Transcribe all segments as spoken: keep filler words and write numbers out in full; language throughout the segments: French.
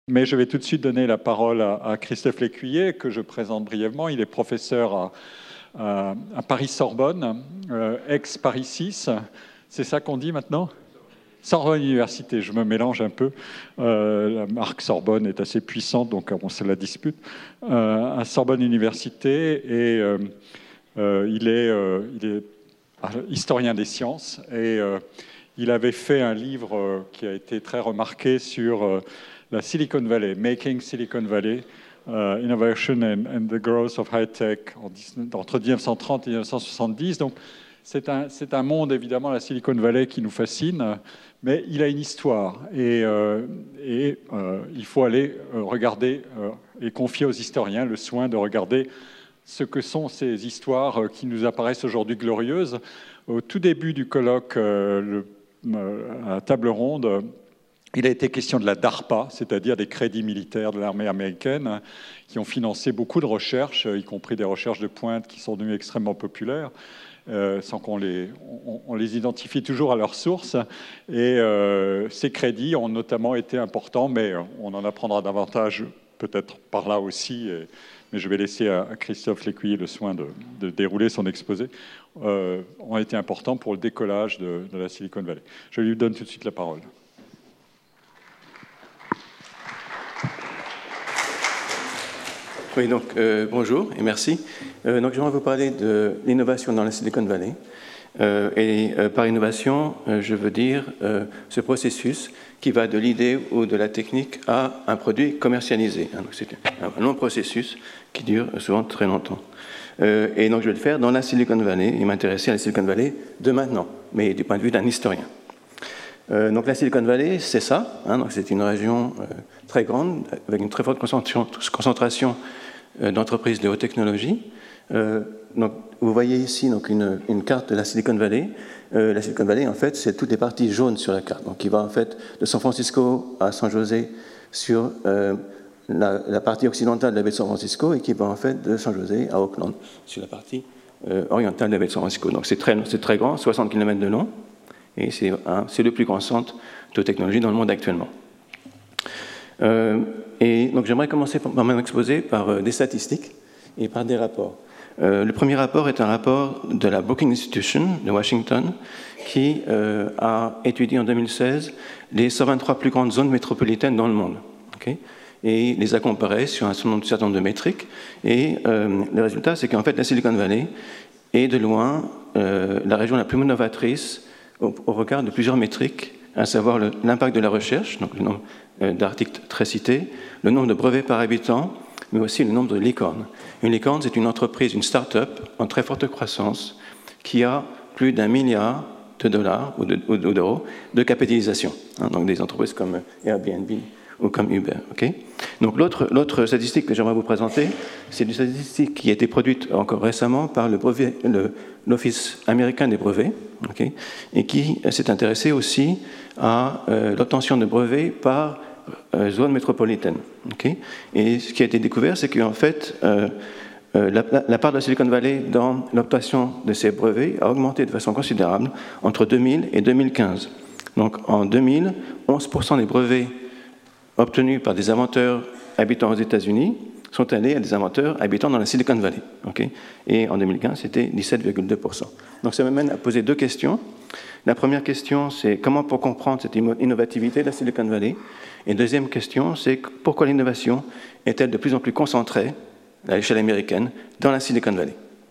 Mais je vais tout de suite donner la parole à, à Christophe Lécuyer, que je présente brièvement. Il est professeur à, à, à Paris-Sorbonne, euh, ex-Paris six. C'est ça qu'on dit maintenant ? Sorbonne Université, je me mélange un peu. Euh, la marque Sorbonne est assez puissante, donc on se la dispute. Euh, à Sorbonne Université, et euh, euh, il, est, euh, il est historien des sciences. Et euh, il avait fait un livre euh, qui a été très remarqué sur euh, la Silicon Valley, Making Silicon Valley, uh, Innovation and, and the Growth of High Tech, en, entre mille neuf cent trente et mille neuf cent soixante-dix. Donc, c'est un, c'est un monde, évidemment, la Silicon Valley, qui nous fascine, mais il a une histoire. Et, euh, et euh, il faut aller regarder euh, et confier aux historiens le soin de regarder ce que sont ces histoires qui nous apparaissent aujourd'hui glorieuses. Au tout début du colloque, euh, le, euh, à la table ronde, il a été question de la DARPA, c'est-à-dire des crédits militaires de l'armée américaine, qui ont financé beaucoup de recherches, y compris des recherches de pointe qui sont devenues extrêmement populaires, euh, sans qu'on les, on, on les identifie toujours à leur source. Et euh, ces crédits ont notamment été importants, mais on en apprendra davantage peut-être par là aussi, et, mais je vais laisser à, à Christophe Lécuyer le soin de, de dérouler son exposé, euh, ont été importants pour le décollage de, de la Silicon Valley. Je lui donne tout de suite la parole. Oui, donc euh, bonjour et merci. Euh, donc, j'aimerais vous parler de l'innovation dans la Silicon Valley. Euh, et euh, par innovation, euh, je veux dire euh, ce processus qui va de l'idée ou de la technique à un produit commercialisé. Donc, c'est un long processus qui dure souvent très longtemps. Euh, et donc, je vais le faire dans la Silicon Valley et m'intéresser à la Silicon Valley de maintenant, mais du point de vue d'un historien. Euh, donc, la Silicon Valley, c'est ça. Hein, donc, c'est une région euh, très grande avec une très forte concentration, concentration d'entreprises de haute technologie. Euh, donc, vous voyez ici donc, une, une carte de la Silicon Valley. Euh, la Silicon Valley, en fait, c'est toutes les parties jaunes sur la carte. Donc, qui va en fait de San Francisco à San José sur euh, la, la partie occidentale de la baie de San Francisco et qui va en fait de San José à Oakland sur la partie euh, orientale de la baie de San Francisco. Donc, c'est très, c'est très grand, soixante kilomètres de long, et c'est, hein, c'est le plus grand centre de technologie dans le monde actuellement. Euh, et donc j'aimerais commencer par mon exposé par euh, des statistiques et par des rapports. Euh, le premier rapport est un rapport de la Brookings Institution de Washington qui euh, a étudié en deux mille seize les cent vingt-trois plus grandes zones métropolitaines dans le monde. Okay, et les a comparées sur un certain nombre de métriques. Et euh, le résultat, c'est qu'en fait, la Silicon Valley est de loin euh, la région la plus novatrice au, au regard de plusieurs métriques, à savoir le, l'impact de la recherche, donc le nombre d'articles très cités, le nombre de brevets par habitant, mais aussi le nombre de licornes. Une licorne, c'est une entreprise, une start-up en très forte croissance qui a plus d'un milliard de dollars ou, de, ou d'euros de capitalisation. Hein, donc des entreprises comme Airbnb ou comme Uber. Okay, donc l'autre, l'autre statistique que j'aimerais vous présenter, c'est une statistique qui a été produite encore récemment par le brevet, le, l'Office américain des brevets, okay, et qui s'est intéressé aussi à euh, l'obtention de brevets par euh, zone métropolitaine. Okay, et ce qui a été découvert, c'est qu'en fait, euh, euh, la, la part de la Silicon Valley dans l'obtention de ces brevets a augmenté de façon considérable entre deux mille et deux mille quinze. Donc en deux mille, onze pour cent des brevets obtenus par des inventeurs habitant aux États-Unis sont allés à des inventeurs habitant dans la Silicon Valley. Okay, et en deux mille quinze, c'était dix-sept virgule deux pour cent. Donc ça m'amène à poser deux questions. La première question, c'est comment pour comprendre cette innovativité de la Silicon Valley? Et deuxième question, c'est pourquoi l'innovation est-elle de plus en plus concentrée à l'échelle américaine dans la Silicon Valley?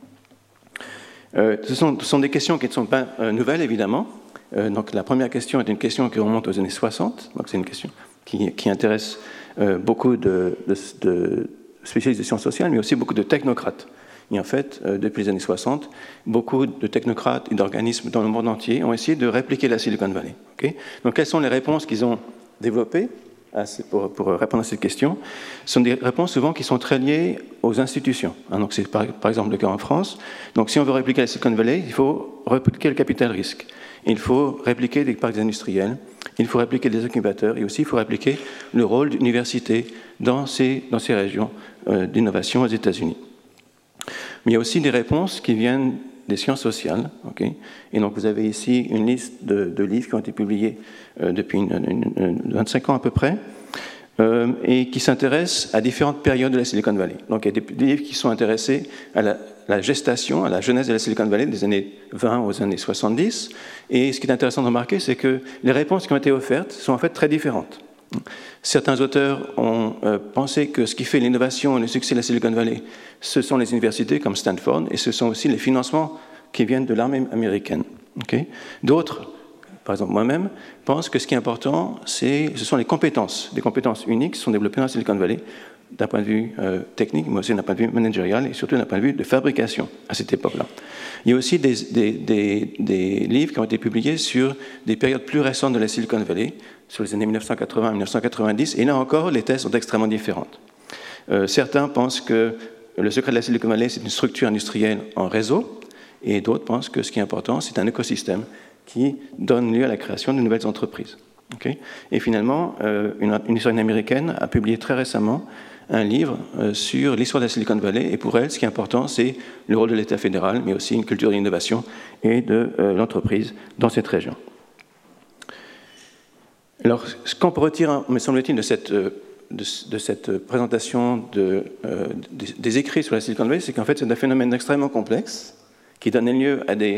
euh, ce, sont, ce sont des questions qui ne sont pas euh, nouvelles, évidemment. Euh, donc la première question est une question qui remonte aux années soixante. Donc c'est une question qui, qui intéresse euh, beaucoup de, de, de spécialistes de sciences sociales, mais aussi beaucoup de technocrates. Et en fait, euh, depuis les années soixante, beaucoup de technocrates et d'organismes dans le monde entier ont essayé de répliquer la Silicon Valley. Okay, donc, quelles sont les réponses qu'ils ont développées à, pour, pour répondre à cette question? Ce sont des réponses souvent qui sont très liées aux institutions. Hein, donc, c'est par, par exemple le cas en France. Donc, si on veut répliquer la Silicon Valley, il faut répliquer le capital risque. Il faut répliquer des parcs industriels. Il faut répliquer des incubateurs. Et aussi, il faut répliquer le rôle d'université dans ces, dans ces régions euh, d'innovation aux États-Unis. Mais il y a aussi des réponses qui viennent des sciences sociales. Okay, et donc, vous avez ici une liste de, de livres qui ont été publiés euh, depuis une, une, une, vingt-cinq ans à peu près, euh, et qui s'intéressent à différentes périodes de la Silicon Valley. Donc il y a des, des livres qui sont intéressés à la, la gestation, à la jeunesse de la Silicon Valley des années vingt aux années soixante-dix. Et ce qui est intéressant de remarquer, c'est que les réponses qui ont été offertes sont en fait très différentes. Certains auteurs ont euh, pensé que ce qui fait l'innovation et le succès de la Silicon Valley, ce sont les universités comme Stanford, et ce sont aussi les financements qui viennent de l'armée américaine. Okay? D'autres, par exemple moi-même, pensent que ce qui est important, ce sont les compétences, des compétences uniques qui sont développées dans la Silicon Valley, d'un point de vue euh, technique, mais aussi d'un point de vue managérial, et surtout d'un point de vue de fabrication à cette époque-là. Il y a aussi des, des, des, des livres qui ont été publiés sur des périodes plus récentes de la Silicon Valley, sur les années mille neuf cent quatre-vingts à mille neuf cent quatre-vingt-dix, et là encore, les thèses sont extrêmement différentes. Euh, certains pensent que le secret de la Silicon Valley, c'est une structure industrielle en réseau, et d'autres pensent que ce qui est important, c'est un écosystème qui donne lieu à la création de nouvelles entreprises. Okay? Et finalement, euh, une, une historienne américaine a publié très récemment un livre euh, sur l'histoire de la Silicon Valley, et pour elle, ce qui est important, c'est le rôle de l'État fédéral, mais aussi une culture d'innovation et de euh, l'entreprise dans cette région. Alors, ce qu'on peut retirer, me semble-t-il, de cette, de, de cette présentation de, euh, des, des écrits sur la Silicon Valley, c'est qu'en fait, c'est un phénomène extrêmement complexe qui donne lieu à des,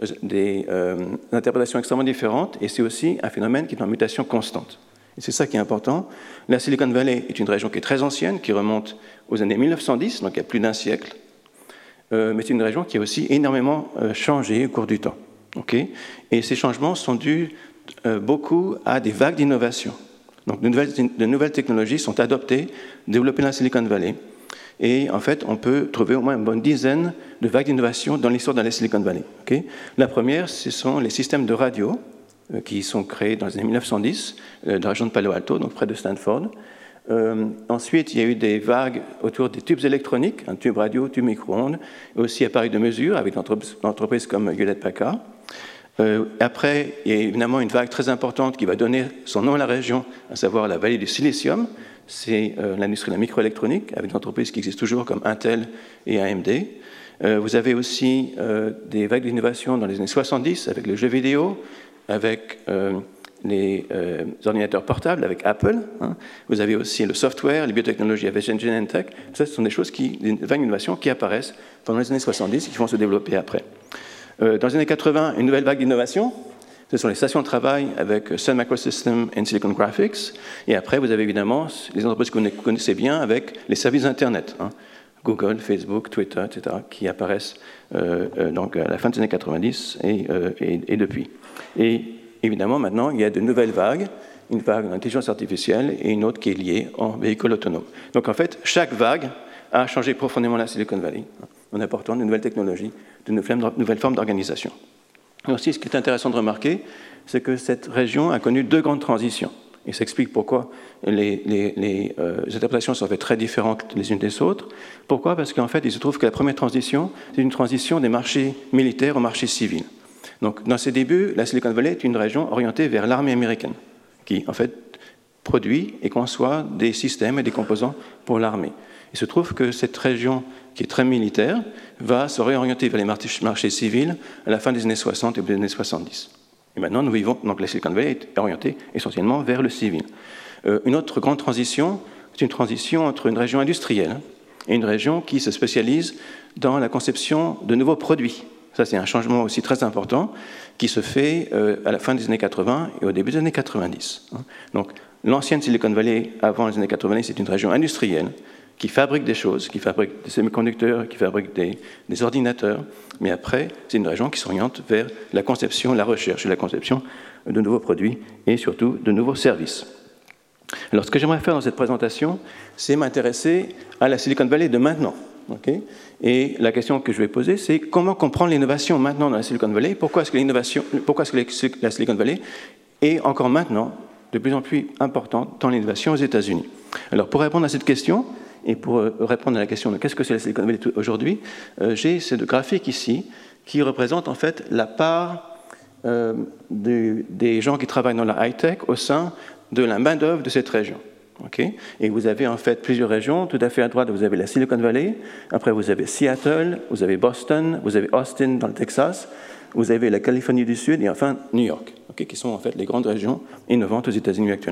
des euh, interprétations extrêmement différentes, et c'est aussi un phénomène qui est en mutation constante. Et c'est ça qui est important. La Silicon Valley est une région qui est très ancienne, qui remonte aux années mille neuf cent dix, donc il y a plus d'un siècle, euh, mais c'est une région qui a aussi énormément euh, changé au cours du temps. Okay? Et ces changements sont dus euh, beaucoup à des vagues d'innovation. Donc de nouvelles, de nouvelles technologies sont adoptées, développées dans la Silicon Valley, et en fait, on peut trouver au moins une bonne dizaine de vagues d'innovation dans l'histoire de la Silicon Valley. Okay? La première, ce sont les systèmes de radio, qui sont créés dans les années mille neuf cent dix, dans la région de Palo Alto, donc près de Stanford. Euh, ensuite, il y a eu des vagues autour des tubes électroniques, un tube radio, tube micro-ondes, et aussi appareils de mesure avec des entreprises comme Hewlett-Packard. Euh, après, il y a évidemment une vague très importante qui va donner son nom à la région, à savoir la vallée du silicium. C'est euh, l'industrie de la microélectronique, avec des entreprises qui existent toujours comme Intel et A M D. Euh, vous avez aussi euh, des vagues d'innovation dans les années soixante-dix, avec le jeu vidéo, avec euh, les euh, ordinateurs portables, avec Apple. Hein. Vous avez aussi le software, les biotechnologies avec Genentech. Ça, ce sont des choses qui, des vagues d'innovation qui apparaissent pendant les années soixante-dix et qui vont se développer après. Euh, dans les années quatre-vingts, une nouvelle vague d'innovation, ce sont les stations de travail avec Sun Microsystems et Silicon Graphics. Et après, vous avez évidemment les entreprises que vous connaissez bien avec les services Internet. Hein. Google, Facebook, Twitter, et cetera, qui apparaissent euh, euh, donc à la fin des années quatre-vingt-dix et, euh, et, et depuis. Et évidemment, maintenant, il y a de nouvelles vagues, une vague d'intelligence artificielle et une autre qui est liée en véhicules autonomes. Donc en fait, chaque vague a changé profondément la Silicon Valley, en apportant de nouvelles technologies, de nouvelles formes d'organisation. Aussi, ce qui est intéressant de remarquer, c'est que cette région a connu deux grandes transitions. Et ça explique pourquoi les, les, les euh, interprétations sont faites très différentes les unes des autres. Pourquoi? Parce qu'en fait, il se trouve que la première transition, c'est une transition des marchés militaires aux marchés civils. Donc, dans ses débuts, la Silicon Valley est une région orientée vers l'armée américaine, qui, en fait, produit et conçoit des systèmes et des composants pour l'armée. Il se trouve que cette région, qui est très militaire, va se réorienter vers les marchés civils à la fin des années soixante et des années soixante-dix. Et maintenant, nous vivons, donc la Silicon Valley est orientée essentiellement vers le civil. Euh, une autre grande transition, c'est une transition entre une région industrielle et une région qui se spécialise dans la conception de nouveaux produits. Ça, c'est un changement aussi très important qui se fait euh, à la fin des années quatre-vingts et au début des années quatre-vingt-dix. Donc, l'ancienne Silicon Valley, avant les années quatre-vingt-dix, c'est une région industrielle qui fabrique des choses, qui fabrique des semi-conducteurs, qui fabrique des, des ordinateurs, mais après, c'est une région qui s'oriente vers la conception, la recherche et la conception de nouveaux produits et surtout de nouveaux services. Alors, ce que j'aimerais faire dans cette présentation, c'est m'intéresser à la Silicon Valley de maintenant. Okay? Et la question que je vais poser, c'est comment comprendre l'innovation maintenant dans la Silicon Valley? Pourquoi est-ce que l'innovation, pourquoi est-ce que la Silicon Valley est encore maintenant de plus en plus importante dans l'innovation aux États-Unis? Alors, pour répondre à cette question, et pour répondre à la question de qu'est-ce que c'est la Silicon Valley aujourd'hui, euh, j'ai ce graphique ici qui représente en fait la part euh, de, des gens qui travaillent dans la high-tech au sein de la main-d'œuvre de cette région. Okay? Et vous avez en fait plusieurs régions. Tout à fait à droite, vous avez la Silicon Valley. Après, vous avez Seattle, vous avez Boston, vous avez Austin dans le Texas, vous avez la Californie du Sud et enfin New York, okay? Qui sont en fait les grandes régions innovantes aux États-Unis actuellement.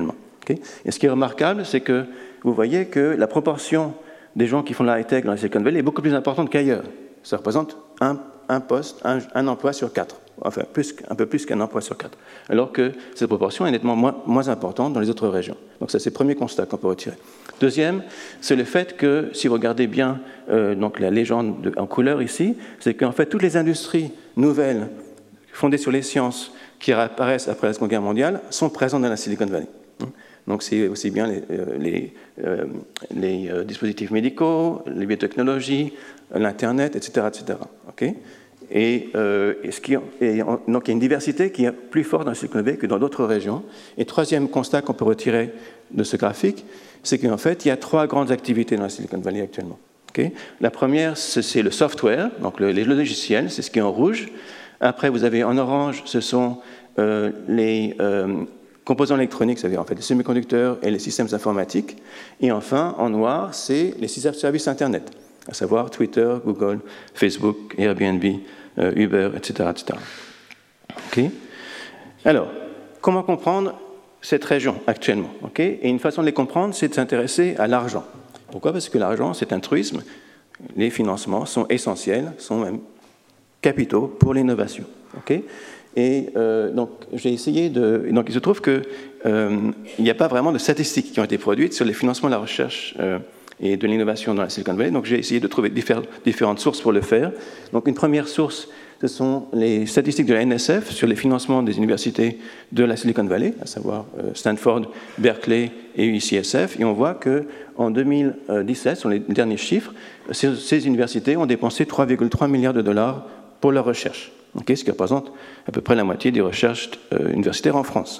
Okay? Et ce qui est remarquable, c'est que vous voyez que la proportion des gens qui font de la high-tech dans la Silicon Valley est beaucoup plus importante qu'ailleurs. Ça représente un, un poste, un, un emploi sur quatre, enfin plus, un peu plus qu'un emploi sur quatre, alors que cette proportion est nettement moins, moins importante dans les autres régions. Donc ça, c'est le premier constat qu'on peut retirer. Deuxième, c'est le fait que, si vous regardez bien euh, donc la légende de, en couleur ici, c'est qu'en fait, toutes les industries nouvelles fondées sur les sciences qui apparaissent après la Seconde Guerre mondiale sont présentes dans la Silicon Valley. Donc c'est aussi bien les, les, euh, les euh, dispositifs médicaux, les biotechnologies, l'Internet, et cetera, et cetera. Okay? Et, euh, et, ce qui, et donc il y a une diversité qui est plus forte dans la Silicon Valley que dans d'autres régions. Et troisième constat qu'on peut retirer de ce graphique, c'est qu'en fait, il y a trois grandes activités dans la Silicon Valley actuellement. Okay? La première, c'est le software, donc le, les logiciels, c'est ce qui est en rouge. Après, vous avez en orange, ce sont euh, les euh, composants électroniques, c'est-à-dire en fait les semi-conducteurs et les systèmes informatiques. Et enfin, en noir, c'est les services Internet, à savoir Twitter, Google, Facebook, Airbnb, euh, Uber, et cetera, et cetera. Okay? Alors, comment comprendre cette région actuellement? Okay? Et une façon de les comprendre, c'est de s'intéresser à l'argent. Pourquoi? Parce que l'argent, c'est un truisme. Les financements sont essentiels, sont même capitaux pour l'innovation. Okay? Et euh, donc, j'ai essayé de... Donc, il se trouve qu'il euh, n'y a pas vraiment de statistiques qui ont été produites sur les financements de la recherche euh, et de l'innovation dans la Silicon Valley. Donc, j'ai essayé de trouver différentes sources pour le faire. Donc, une première source, ce sont les statistiques de la N S F sur les financements des universités de la Silicon Valley, à savoir euh, Stanford, Berkeley et U C S F. Et on voit qu'en deux mille dix-sept, sur les derniers chiffres, ces, ces universités ont dépensé trois virgule trois milliards de dollars pour leur recherche. Okay, ce qui représente à peu près la moitié des recherches euh, universitaires en France.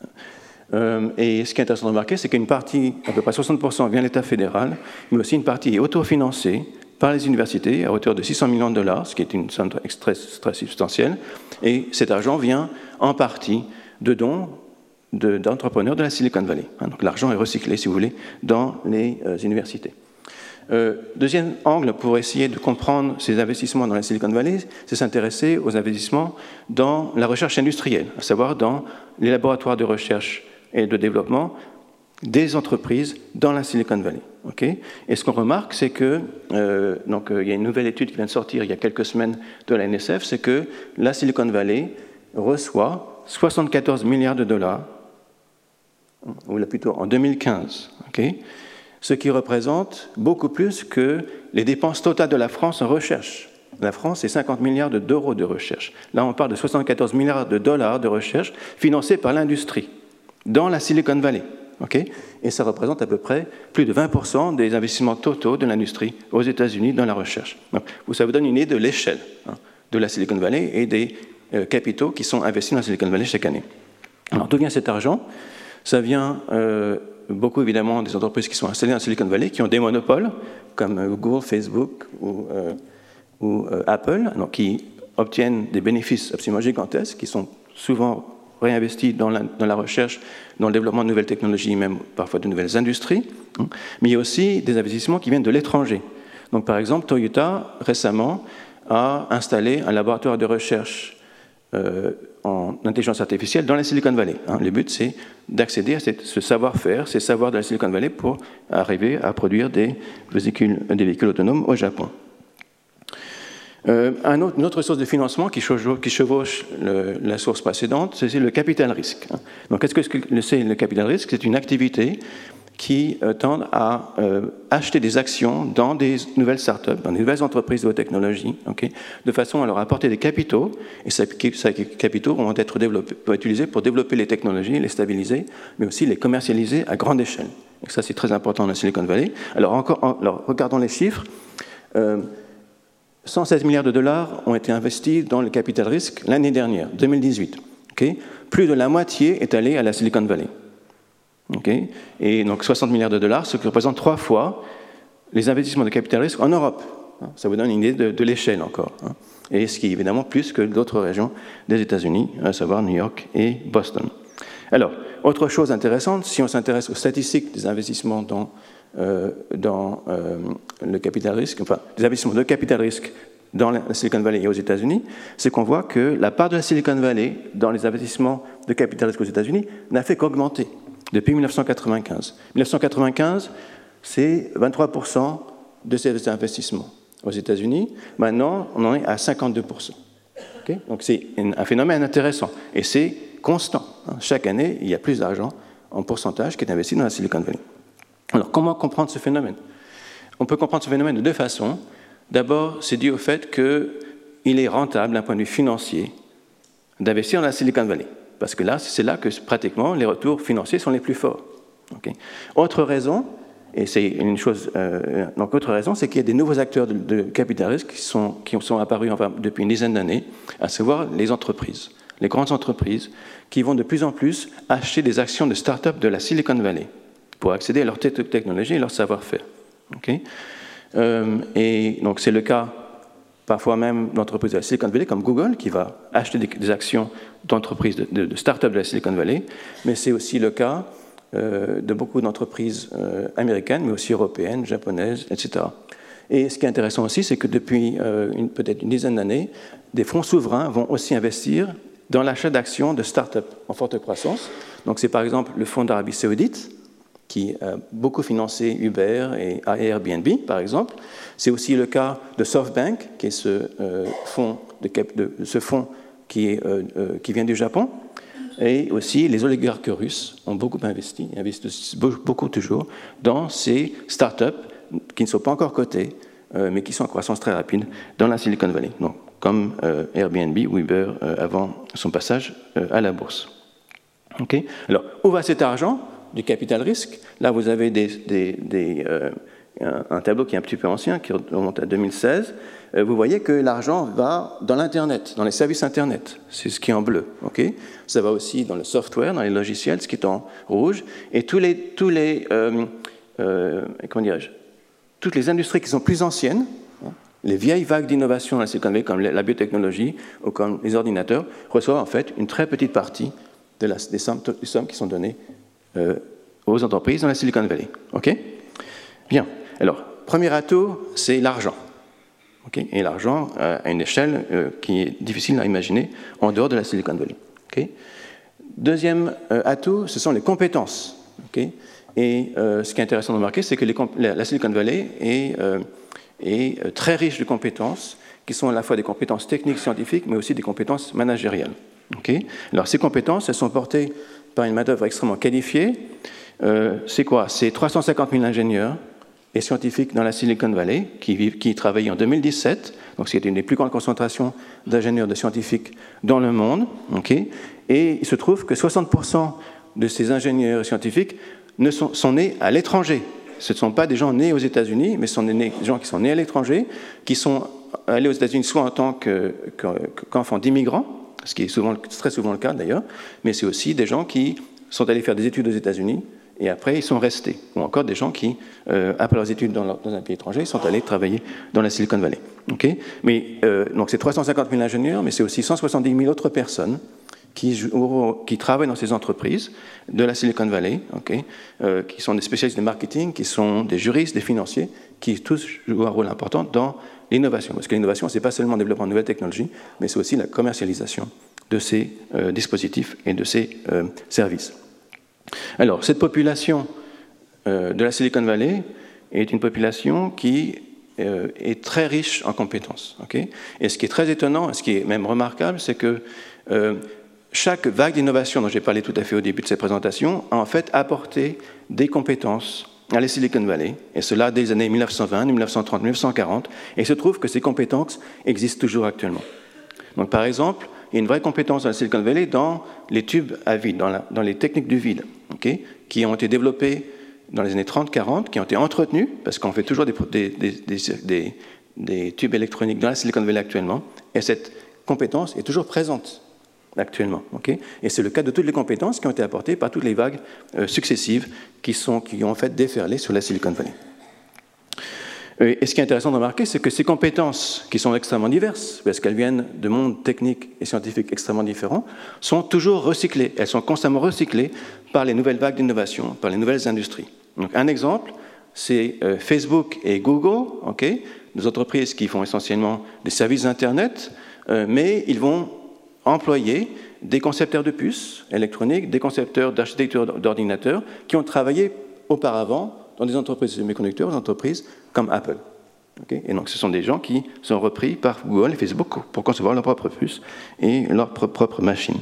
Euh, et ce qui est intéressant de remarquer, c'est qu'une partie, à peu près soixante pour cent, vient de l'État fédéral, mais aussi une partie est autofinancée par les universités à hauteur de six cents millions de dollars, ce qui est une somme très, très substantielle. Et cet argent vient en partie de dons d'entrepreneurs de, de la Silicon Valley. Hein, donc l'argent est recyclé, si vous voulez, dans les euh, universités. Euh, deuxième angle pour essayer de comprendre ces investissements dans la Silicon Valley, c'est s'intéresser aux investissements dans la recherche industrielle, à savoir dans les laboratoires de recherche et de développement des entreprises dans la Silicon Valley. Okay? Et ce qu'on remarque, c'est que, euh, donc, euh, il y a une nouvelle étude qui vient de sortir il y a quelques semaines de la N S F, c'est que la Silicon Valley reçoit soixante-quatorze milliards de dollars, ou plutôt en deux mille quinze. Okay? Ce qui représente beaucoup plus que les dépenses totales de la France en recherche. La France, c'est cinquante milliards d'euros de recherche. Là, on parle de soixante-quatorze milliards de dollars de recherche financés par l'industrie dans la Silicon Valley. Okay? Et ça représente à peu près plus de vingt pour cent des investissements totaux de l'industrie aux États-Unis dans la recherche. Donc, ça vous donne une idée de l'échelle hein, de la Silicon Valley et des euh, capitaux qui sont investis dans la Silicon Valley chaque année. Alors, d'où vient cet argent? Ça vient... Euh, beaucoup évidemment des entreprises qui sont installées en Silicon Valley, qui ont des monopoles, comme Google, Facebook ou, euh, ou euh, Apple, donc qui obtiennent des bénéfices absolument gigantesques, qui sont souvent réinvestis dans la, dans la recherche, dans le développement de nouvelles technologies, même parfois de nouvelles industries. Mais il y a aussi des investissements qui viennent de l'étranger. Donc par exemple, Toyota, récemment, a installé un laboratoire de recherche euh, en intelligence artificielle dans la Silicon Valley. Hein. Le but, c'est d'accéder à cette, ce savoir-faire, ces savoirs de la Silicon Valley pour arriver à produire des véhicules, des véhicules autonomes au Japon. Euh, un autre, une autre source de financement qui chevauche, qui chevauche le, la source précédente, c'est le capital risque. Hein. Donc, qu'est-ce que c'est le capital risque? C'est une activité qui euh, tend à euh, acheter des actions dans des nouvelles startups, dans des nouvelles entreprises de haute technologie, okay, de façon à leur apporter des capitaux, et ces, ces capitaux vont être, développés, vont être utilisés pour développer les technologies, les stabiliser, mais aussi les commercialiser à grande échelle. Et ça, c'est très important dans la Silicon Valley. Alors, encore, alors regardons les chiffres. Euh, cent seize milliards de dollars ont été investis dans le capital risque l'année dernière, deux mille dix-huit. Okay. Plus de la moitié est allée à la Silicon Valley. Okay. Et donc soixante milliards de dollars, ce qui représente trois fois les investissements de capital risque en Europe. Ça vous donne une idée de, de l'échelle encore. Hein. Et ce qui est évidemment plus que d'autres régions des États-Unis, à savoir New York et Boston. Alors, autre chose intéressante, si on s'intéresse aux statistiques des investissements dans, euh, dans euh, le capital risque, enfin, des investissements de capital risque dans la Silicon Valley et aux États-Unis, c'est qu'on voit que la part de la Silicon Valley dans les investissements de capital risque aux États-Unis n'a fait qu'augmenter. depuis mille neuf cent quatre-vingt-quinze. mille neuf cent quatre-vingt-quinze, c'est vingt-trois pour cent de ces investissements. Aux États-Unis, maintenant, on en est à cinquante-deux pour cent. Okay? Donc c'est un phénomène intéressant. Et c'est constant. Chaque année, il y a plus d'argent en pourcentage qui est investi dans la Silicon Valley. Alors, comment comprendre ce phénomène? On peut comprendre ce phénomène de deux façons. D'abord, c'est dû au fait qu'il est rentable d'un point de vue financier d'investir dans la Silicon Valley. Parce que là, c'est là que pratiquement les retours financiers sont les plus forts. Okay? Autre raison, et c'est une chose, euh, donc autre raison, c'est qu'il y a des nouveaux acteurs de, de capital risque qui sont, qui sont apparus enfin, depuis une dizaine d'années, à savoir les entreprises, les grandes entreprises, qui vont de plus en plus acheter des actions de start-up de la Silicon Valley pour accéder à leur technologie et leur savoir-faire. Okay? Euh, et donc c'est le cas parfois même d'entreprises de la Silicon Valley comme Google qui va acheter des, des actions d'entreprises de, de, de start-up de la Silicon Valley, mais c'est aussi le cas euh, de beaucoup d'entreprises euh, américaines, mais aussi européennes, japonaises, et cetera. Et ce qui est intéressant aussi, c'est que depuis euh, une, peut-être une dizaine d'années, des fonds souverains vont aussi investir dans l'achat d'actions de start-up en forte croissance. Donc c'est par exemple le fonds d'Arabie Saoudite, qui a beaucoup financé Uber et Airbnb, par exemple. C'est aussi le cas de SoftBank, qui est ce euh, fonds, de, de, ce fonds qui, est, euh, euh, qui vient du Japon. Et aussi, les oligarques russes ont beaucoup investi, investissent beaucoup toujours, dans ces startups qui ne sont pas encore cotées, euh, mais qui sont en croissance très rapide dans la Silicon Valley, donc, comme euh, Airbnb ou Uber euh, avant son passage euh, à la bourse. Okay. Alors, où va cet argent du capital risque? Là, vous avez des, des, des, euh, un, un tableau qui est un petit peu ancien, qui remonte à deux mille seize. Euh, vous voyez que l'argent va dans l'Internet, dans les services Internet. C'est ce qui est en bleu. Okay. Ça va aussi dans le software, dans les logiciels, ce qui est en rouge. Et tous les, tous les, euh, euh, comment dirais-je, toutes les industries qui sont plus anciennes, hein, les vieilles vagues d'innovation dans la Silicon Valley, comme la biotechnologie ou comme les ordinateurs, reçoivent en fait une très petite partie de la, des, sommes, des sommes qui sont données euh, aux entreprises dans la Silicon Valley. OK? Bien. Alors, premier atout, c'est l'argent. Okay? Et l'argent euh, à une échelle euh, qui est difficile à imaginer en dehors de la Silicon Valley. Okay? Deuxième euh, atout, ce sont les compétences. Okay? Et euh, ce qui est intéressant de remarquer, c'est que les la, la Silicon Valley est, euh, est euh, très riche de compétences, qui sont à la fois des compétences techniques, scientifiques, mais aussi des compétences managériales. Okay? Alors, ces compétences, elles sont portées par une main-d'œuvre extrêmement qualifiée. Euh, c'est quoi? C'est trois cent cinquante mille ingénieurs et scientifiques dans la Silicon Valley qui, vivent, qui travaillaient en deux mille dix-sept. Donc, c'était une des plus grandes concentrations d'ingénieurs, de scientifiques dans le monde. Okay? Et il se trouve que soixante pour cent de ces ingénieurs et scientifiques ne sont, sont nés à l'étranger. Ce ne sont pas des gens nés aux États-Unis, mais ce sont des gens qui sont nés à l'étranger, qui sont allés aux États-Unis soit en tant que, que, qu'enfants d'immigrants, ce qui est souvent, très souvent le cas d'ailleurs, mais c'est aussi des gens qui sont allés faire des études aux États-Unis et après ils sont restés, ou encore des gens qui, euh, après leurs études dans, leur, dans un pays étranger, sont allés travailler dans la Silicon Valley. Okay? Mais, euh, donc c'est trois cent cinquante mille ingénieurs, mais c'est aussi cent soixante-dix mille autres personnes qui, qui travaillent dans ces entreprises de la Silicon Valley, okay? euh, qui sont des spécialistes de marketing, qui sont des juristes, des financiers, qui tous jouent un rôle important dans l'innovation. Parce que l'innovation, ce n'est pas seulement le développement de nouvelles technologies, mais c'est aussi la commercialisation de ces euh, dispositifs et de ces euh, services. Alors, cette population euh, de la Silicon Valley est une population qui euh, est très riche en compétences. Okay? Et ce qui est très étonnant, ce qui est même remarquable, c'est que euh, chaque vague d'innovation dont j'ai parlé tout à fait au début de cette présentation a en fait apporté des compétences à la Silicon Valley, et cela dès les années mille neuf cent vingt, mille neuf cent trente, mille neuf cent quarante, et il se trouve que ces compétences existent toujours actuellement. Donc, par exemple, il y a une vraie compétence dans la Silicon Valley dans les tubes à vide, dans, la, dans les techniques du vide, okay, qui ont été développées dans les années trente quarante, qui ont été entretenues, parce qu'on fait toujours des, des, des, des, des tubes électroniques dans la Silicon Valley actuellement, et cette compétence est toujours présente actuellement. Okay, et c'est le cas de toutes les compétences qui ont été apportées par toutes les vagues euh, successives qui, sont, qui ont en fait déferlé sur la Silicon Valley. Et ce qui est intéressant de remarquer, c'est que ces compétences, qui sont extrêmement diverses, parce qu'elles viennent de mondes techniques et scientifiques extrêmement différents, sont toujours recyclées. Elles sont constamment recyclées par les nouvelles vagues d'innovation, par les nouvelles industries. Donc, un exemple, c'est euh, Facebook et Google, okay, des entreprises qui font essentiellement des services Internet, euh, mais ils vont employer des concepteurs de puces électroniques, des concepteurs d'architecture d'ordinateurs qui ont travaillé auparavant dans des entreprises de semi-conducteurs, des entreprises comme Apple. Okay? Et donc ce sont des gens qui sont repris par Google et Facebook pour concevoir leurs propres puces et leurs propres machines.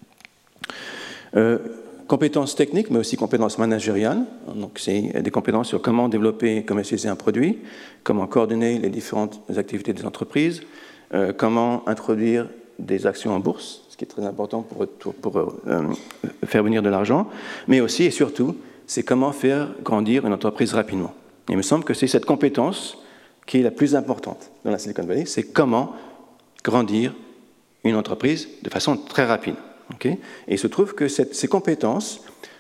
Euh, compétences techniques, mais aussi compétences managériales. Donc c'est des compétences sur comment développer et commercialiser un produit, comment coordonner les différentes activités des entreprises, euh, comment introduire des actions en bourse, ce qui est très important pour, pour, pour euh, faire venir de l'argent, mais aussi et surtout, c'est comment faire grandir une entreprise rapidement. Et il me semble que c'est cette compétence qui est la plus importante dans la Silicon Valley, c'est comment grandir une entreprise de façon très rapide. Okay? Et il se trouve que cette, ces compétences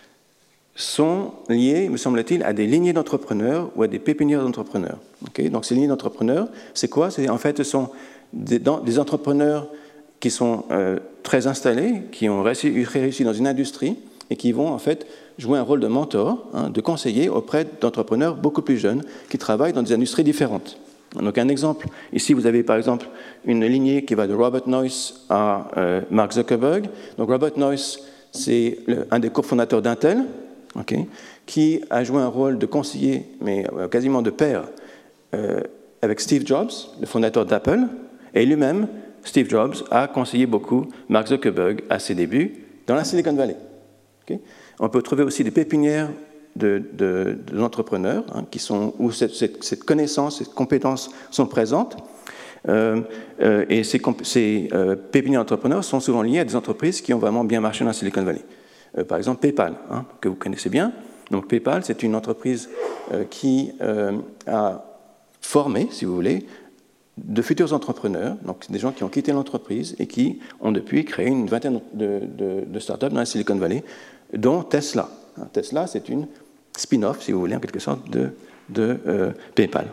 sont liées, me semble-t-il, à des lignées d'entrepreneurs ou à des pépinières d'entrepreneurs. Okay? Donc ces lignées d'entrepreneurs, c'est quoi? C'est, en fait, ce sont des, dans, des entrepreneurs qui sont euh, très installés, qui ont réussi, réussi dans une industrie et qui vont en fait jouer un rôle de mentor, hein, de conseiller auprès d'entrepreneurs beaucoup plus jeunes qui travaillent dans des industries différentes. Donc un exemple, ici vous avez par exemple une lignée qui va de Robert Noyce à euh, Mark Zuckerberg. Donc Robert Noyce, c'est le, un des cofondateurs d'Intel, okay, qui a joué un rôle de conseiller, mais euh, quasiment de pair, euh, avec Steve Jobs, le fondateur d'Apple, et lui-même, Steve Jobs, a conseillé beaucoup Mark Zuckerberg à ses débuts dans la Silicon Valley. Okay. On peut trouver aussi des pépinières de, de, de l'entrepreneur, hein, qui sont, où cette, cette, cette connaissance, cette compétence sont présentes. Euh, euh, et ces, ces euh, pépinières d'entrepreneurs sont souvent liées à des entreprises qui ont vraiment bien marché dans la Silicon Valley. Euh, par exemple, PayPal, hein, que vous connaissez bien. Donc PayPal, c'est une entreprise euh, qui euh, a formé, si vous voulez, de futurs entrepreneurs, donc des gens qui ont quitté l'entreprise et qui ont depuis créé une vingtaine de, de, de startups dans la Silicon Valley, dont Tesla. Tesla, c'est une spin-off, si vous voulez, en quelque sorte, de, de euh, PayPal.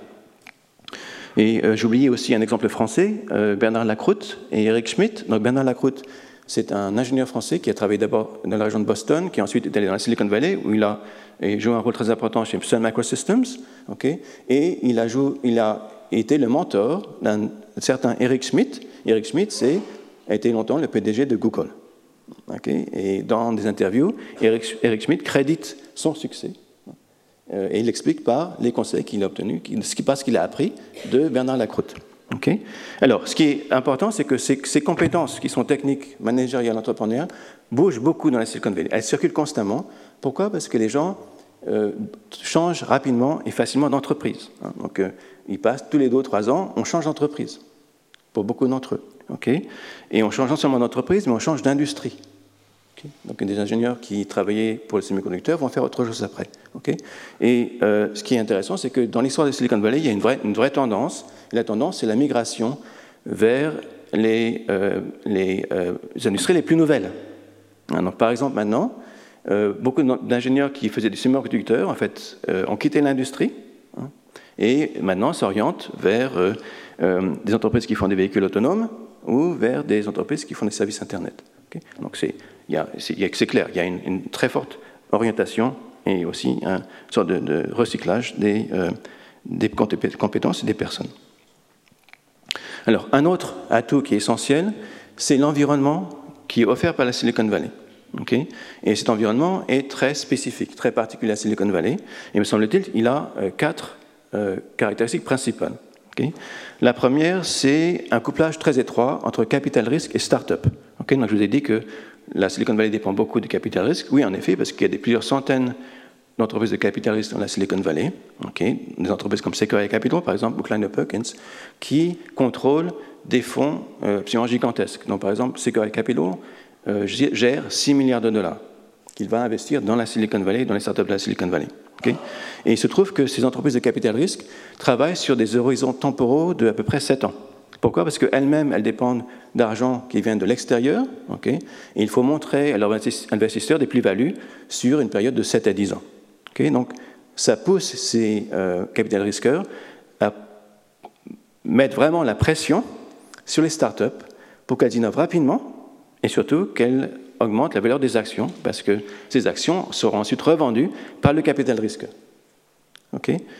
Et euh, j'oubliais aussi un exemple français, euh, Bernard Lacroute et Eric Schmidt. Donc Bernard Lacroute, c'est un ingénieur français qui a travaillé d'abord dans la région de Boston, qui ensuite est allé dans la Silicon Valley, où il a joué un rôle très important chez Sun Microsystems, okay, et il a, joué, il a été le mentor d'un certain Eric Schmidt. Eric Schmidt c'est, a été longtemps le P D G de Google. Okay, et dans des interviews, Eric, Eric Schmidt crédite son succès euh, et il explique par les conseils qu'il a obtenus, ce qui passe qu'il a appris de Bernard Lacroute. Okay. Alors, ce qui est important, c'est que ces, ces compétences qui sont techniques, managériales, entrepreneuriales, bougent beaucoup dans la Silicon Valley. Elles circulent constamment. Pourquoi? Parce que les gens euh, changent rapidement et facilement d'entreprise. Hein. Donc, euh, ils passent tous les deux ou trois ans, on change d'entreprise, pour beaucoup d'entre eux. Okay. Et on change non seulement d'entreprise, mais on change d'industrie. Okay. Donc, des ingénieurs qui travaillaient pour les semi-conducteurs vont faire autre chose après. Okay. Et euh, ce qui est intéressant, c'est que dans l'histoire de Silicon Valley, il y a une vraie, une vraie tendance. Et la tendance, c'est la migration vers les, euh, les, euh, les industries les plus nouvelles. Donc, par exemple, maintenant, euh, beaucoup d'ingénieurs qui faisaient des semi-conducteurs, en fait, euh, ont quitté l'industrie, hein, et maintenant s'orientent vers euh, euh, des entreprises qui font des véhicules autonomes ou vers des entreprises qui font des services Internet. Okay. Donc, c'est, y a, c'est, y a, c'est clair, il y a une, une très forte orientation et aussi une sorte de, de recyclage des, euh, des compétences et des personnes. Alors, un autre atout qui est essentiel, c'est l'environnement qui est offert par la Silicon Valley. Okay. Et cet environnement est très spécifique, très particulier à Silicon Valley. Et me semble-t-il, il a euh, quatre euh, caractéristiques principales. Okay. La première, c'est un couplage très étroit entre capital risque et start-up. Okay. Donc, je vous ai dit que la Silicon Valley dépend beaucoup du capital risque. Oui, en effet, parce qu'il y a des, plusieurs centaines d'entreprises de capital risque dans la Silicon Valley. Okay. Des entreprises comme Sequoia Capital, par exemple, ou Kleiner Perkins, qui contrôlent des fonds euh, absolument gigantesques. Donc, par exemple, Sequoia Capital euh, gère six milliards de dollars qu'il va investir dans la Silicon Valley, dans les startups de la Silicon Valley. Okay. Et il se trouve que ces entreprises de capital risque travaillent sur des horizons temporaux de à peu près sept ans. Pourquoi? Parce qu'elles-mêmes, elles dépendent d'argent qui vient de l'extérieur, okay, et il faut montrer à leurs investisseurs des plus-values sur une période de sept à dix ans. Okay. Donc, ça pousse ces euh, capital risqueurs à mettre vraiment la pression sur les startups pour qu'elles innovent rapidement et surtout qu'elles augmentent la valeur des actions, parce que ces actions seront ensuite revendues par le capital risqueur. Okay.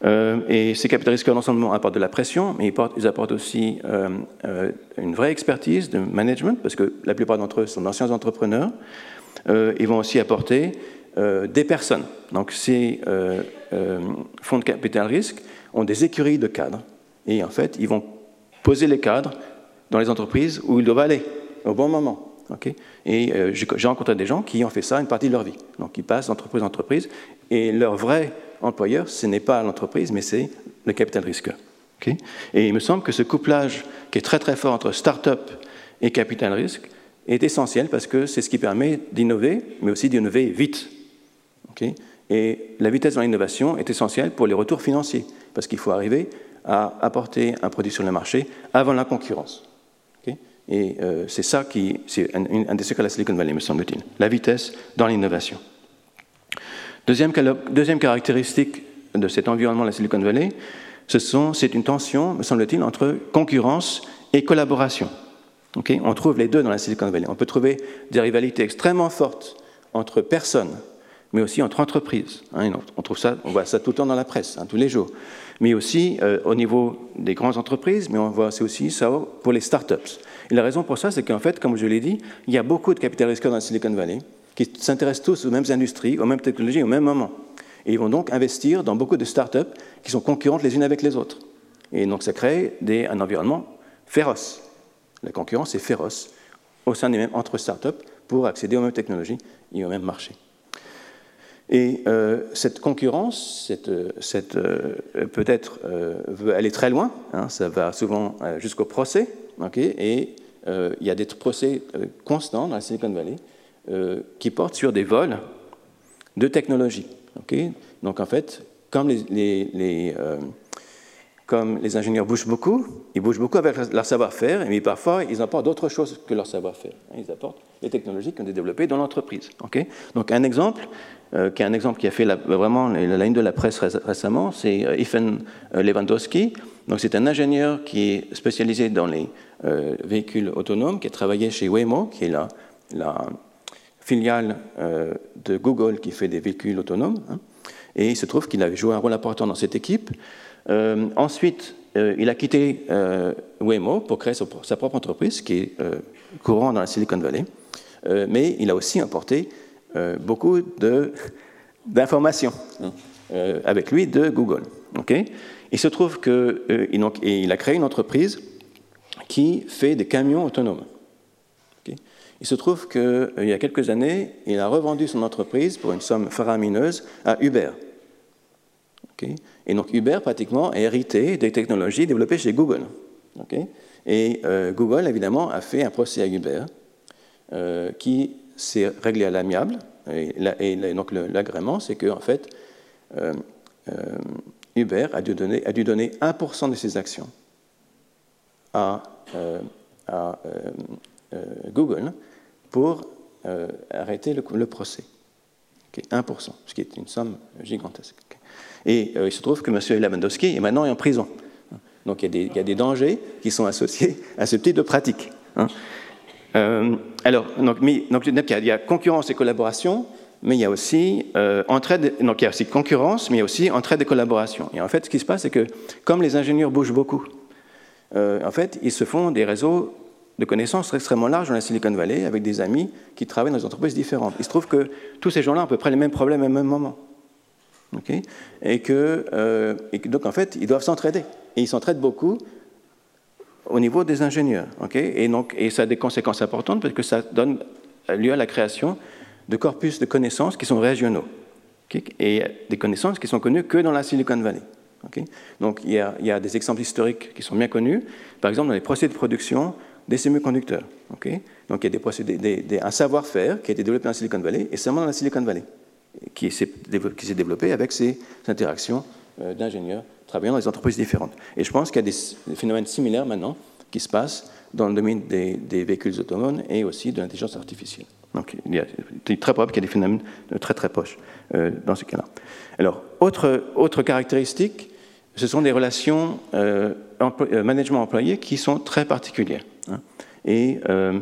Euh, et ces capital risqueurs non seulement apportent de la pression, mais ils, portent, ils apportent aussi euh, euh, une vraie expertise de management, parce que la plupart d'entre eux sont d'anciens entrepreneurs. Euh, ils vont aussi apporter euh, des personnes. Donc ces euh, euh, fonds de capital risque ont des écuries de cadres. Et en fait, ils vont poser les cadres dans les entreprises où ils doivent aller, au bon moment. Okay, et euh, j'ai rencontré des gens qui ont fait ça une partie de leur vie. Donc, ils passent d'entreprise en entreprise, et leur vrai employeur, ce n'est pas l'entreprise, mais c'est le capital risqueur. Okay, et il me semble que ce couplage qui est très très fort entre start-up et capital risque est essentiel parce que c'est ce qui permet d'innover, mais aussi d'innover vite. Okay, et la vitesse dans l'innovation est essentielle pour les retours financiers, parce qu'il faut arriver à apporter un produit sur le marché avant la concurrence. Et euh, c'est ça qui, c'est un, un des secrets de la Silicon Valley, me semble-t-il, la vitesse dans l'innovation. Deuxième, deuxième caractéristique de cet environnement de la Silicon Valley, ce sont, c'est une tension, me semble-t-il, entre concurrence et collaboration. Okay, on trouve les deux dans la Silicon Valley. On peut trouver des rivalités extrêmement fortes entre personnes, mais aussi entre entreprises. Hein, on trouve ça, on voit ça tout le temps dans la presse, hein, tous les jours. Mais aussi euh, au niveau des grandes entreprises, mais on voit aussi ça pour les startups. Et la raison pour ça, c'est qu'en fait, comme je l'ai dit, il y a beaucoup de capital risqueurs dans la Silicon Valley qui s'intéressent tous aux mêmes industries, aux mêmes technologies, au même moment. Et ils vont donc investir dans beaucoup de startups qui sont concurrentes les unes avec les autres. Et donc ça crée des, un environnement féroce. La concurrence est féroce au sein des mêmes entre startups pour accéder aux mêmes technologies et aux mêmes marchés. Et euh, cette concurrence, cette, cette, euh, peut-être euh, veut aller très loin, hein, ça va souvent euh, jusqu'au procès, okay, et euh, il y a des procès euh, constants dans la Silicon Valley euh, qui portent sur des vols de technologie. Okay. Donc en fait, comme les, les, les, euh, comme les ingénieurs bougent beaucoup, ils bougent beaucoup avec leur savoir-faire, mais parfois ils apportent d'autres choses que leur savoir-faire. Ils apportent les technologies qui ont été développées dans l'entreprise. Okay. Donc un exemple, euh, qui est un exemple qui a fait la, vraiment la, la ligne de la presse récemment, c'est euh, Ethan Lewandowski. Donc c'est un ingénieur qui est spécialisé dans les euh, véhicules autonomes, qui a travaillé chez Waymo, qui est la, la filiale euh, de Google qui fait des véhicules autonomes. Hein. Et il se trouve qu'il avait joué un rôle important dans cette équipe. Euh, ensuite, euh, il a quitté euh, Waymo pour créer sa, sa propre entreprise, qui est euh, courant dans la Silicon Valley. Euh, mais il a aussi apporté euh, beaucoup d'informations hein, euh, avec lui de Google. Okay. Il se trouve qu'il euh, il a créé une entreprise qui fait des camions autonomes. Okay. Il se trouve qu'il euh, y a quelques années, il a revendu son entreprise pour une somme faramineuse à Uber. Okay. Et donc Uber, pratiquement, a hérité des technologies développées chez Google. Okay. Et euh, Google, évidemment, a fait un procès à Uber euh, qui s'est réglé à l'amiable. Et, et donc l'agrément, c'est qu'en fait, euh, euh, Uber a dû, donner, a dû donner un pour cent de ses actions à, euh, à euh, euh, Google pour euh, arrêter le, le procès. Okay, un pour cent, ce qui est une somme gigantesque. Okay. Et euh, il se trouve que M. Lewandowski est maintenant en prison. Donc il y, a des, il y a des dangers qui sont associés à ce type de pratique. Hein. Euh, alors, donc, mais, donc, il y a concurrence et collaboration, mais il y a aussi euh, entraide, donc il y a aussi concurrence, mais il y a aussi entraide et collaboration. Et en fait, ce qui se passe, c'est que comme les ingénieurs bougent beaucoup, euh, en fait, ils se font des réseaux de connaissances extrêmement larges dans la Silicon Valley avec des amis qui travaillent dans des entreprises différentes. Il se trouve que tous ces gens-là ont à peu près les mêmes problèmes au même moment. Okay, et, que, euh, et que donc en fait ils doivent s'entraider et ils s'entraident beaucoup au niveau des ingénieurs, okay, et donc et ça a des conséquences importantes parce que ça donne lieu à la création de corpus de connaissances qui sont régionaux, okay, et des connaissances qui sont connues que dans la Silicon Valley. Okay. Donc il y, a, il y a des exemples historiques qui sont bien connus, par exemple dans les procédés de production des semi-conducteurs. Okay. Donc il y a des procédés, des, des, un savoir-faire qui a été développé dans la Silicon Valley et seulement dans la Silicon Valley, qui s'est développé avec ces interactions d'ingénieurs travaillant dans des entreprises différentes. Et je pense qu'il y a des phénomènes similaires maintenant qui se passent dans le domaine des, des véhicules autonomes et aussi de l'intelligence artificielle. Donc il est très probable qu'il y ait des phénomènes très très proches euh, dans ce cas-là. Alors, autre, autre caractéristique, ce sont des relations euh, management-employé qui sont très particulières. Hein. Et euh,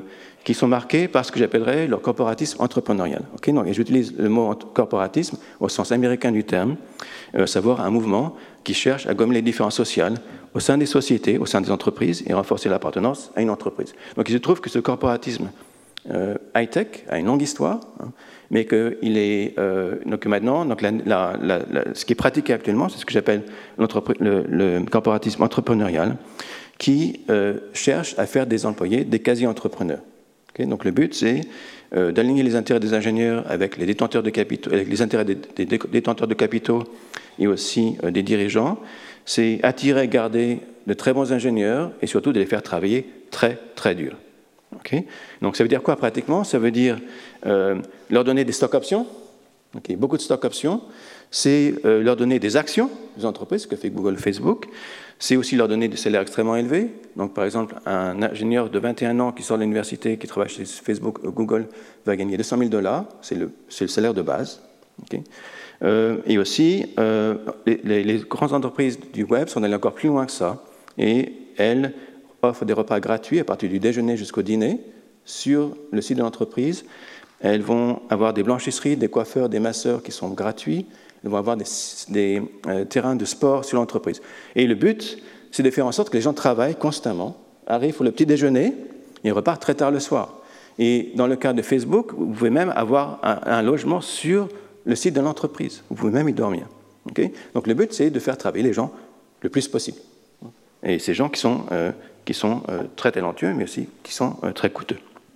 qui sont marqués par ce que j'appellerais leur corporatisme entrepreneurial. Okay, donc, et j'utilise le mot corporatisme au sens américain du terme, euh, à savoir un mouvement qui cherche à gommer les différences sociales au sein des sociétés, au sein des entreprises, et renforcer l'appartenance à une entreprise. Donc il se trouve que ce corporatisme euh, high-tech a une longue histoire, hein, mais que il est, euh, donc maintenant, donc la, la, la, la, ce qui est pratiqué actuellement, c'est ce que j'appelle le, le corporatisme entrepreneurial, qui euh, cherche à faire des employés des quasi-entrepreneurs. Okay, donc le but, c'est euh, d'aligner les intérêts des ingénieurs avec les détenteurs de capitaux, avec les intérêts des, des, des détenteurs de capitaux et aussi euh, des dirigeants. C'est attirer, garder de très bons ingénieurs et surtout de les faire travailler très, très dur. Okay, donc ça veut dire quoi pratiquement? Ça veut dire euh, leur donner des stock options, okay, beaucoup de stock options. C'est euh, leur donner des actions des entreprises, ce que fait Google, Facebook. C'est aussi leur donner des salaires extrêmement élevés. Donc, par exemple, un ingénieur de vingt et un ans qui sort de l'université, qui travaille chez Facebook, Google, va gagner deux cent mille dollars. C'est le, c'est le salaire de base. Okay. Euh, et aussi, euh, les, les grandes entreprises du web sont allées encore plus loin que ça. Et elles offrent des repas gratuits à partir du déjeuner jusqu'au dîner sur le site de l'entreprise. Elles vont avoir des blanchisseries, des coiffeurs, des masseurs qui sont gratuits. Elles vont avoir des, des euh, terrains de sport sur l'entreprise. Et le but, c'est de faire en sorte que les gens travaillent constamment, arrivent pour le petit déjeuner et repartent très tard le soir. Et dans le cas de Facebook, vous pouvez même avoir un, un logement sur le site de l'entreprise. Vous pouvez même y dormir. Okay? Donc le but, c'est de faire travailler les gens le plus possible. Et ces gens qui sont, euh, qui sont euh, très talentueux, mais aussi qui sont euh, très coûteux.